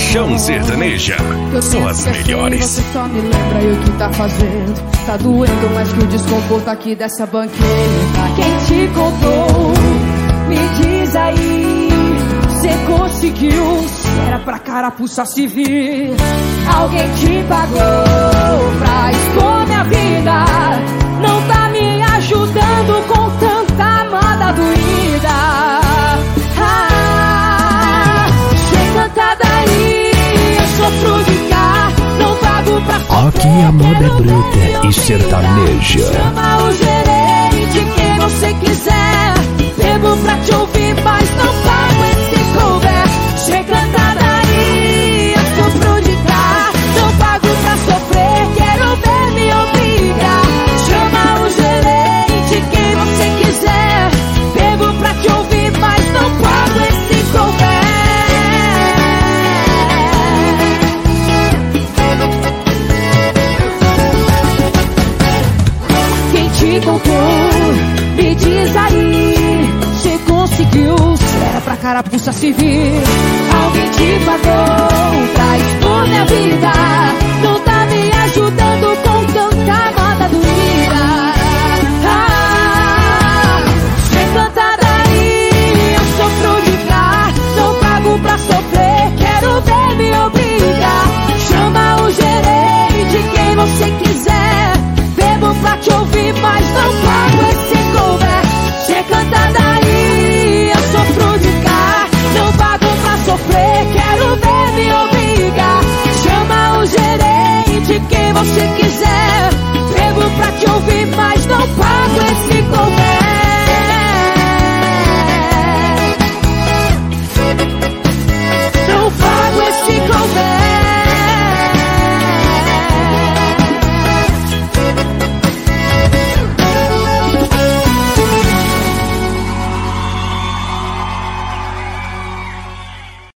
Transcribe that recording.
Paixão Sertaneja, só as melhores. Você só me lembra e o que tá fazendo. Tá doendo mais que o desconforto aqui dessa banqueta. Quem te contou? Me diz aí, cê conseguiu? Era pra carapuça se vir. Alguém te pagou pra expor minha vida. Não tá me ajudando com tanta amada doída. Canta daí, eu sofro de cá. Não pago pra sofrer. Aqui a moda é bruta e sertaneja. Chama o gerente, quem você quiser. Bebo pra te ouvir, mas não pago esse cover. Cê canta daí, eu sofro de cá. Não pago pra sofrer, quero ver me obrigar. Chama o gerente, quem você quiser. Bebo pra te ouvir, mas não pago esse cover. Quem te contou? Me diz aí, cê conseguiu? Era pra carapuça se vir. Alguém te pagou pra expor minha vida. Não tá me ajudando com tanta amada doída. Cê canta daí, eu sofro de cá. Não pago pra sofrer, quero ver me obrigar. Chama o gerente, quem você quiser. Bebo pra te ouvir, mas não pago esse cover. Cê canta daí, eu sofro de cá. Não pago pra sofrer, quero ver me obrigar. Chama o gerente, quem você quiser. Bebo pra te ouvir, mas não pago.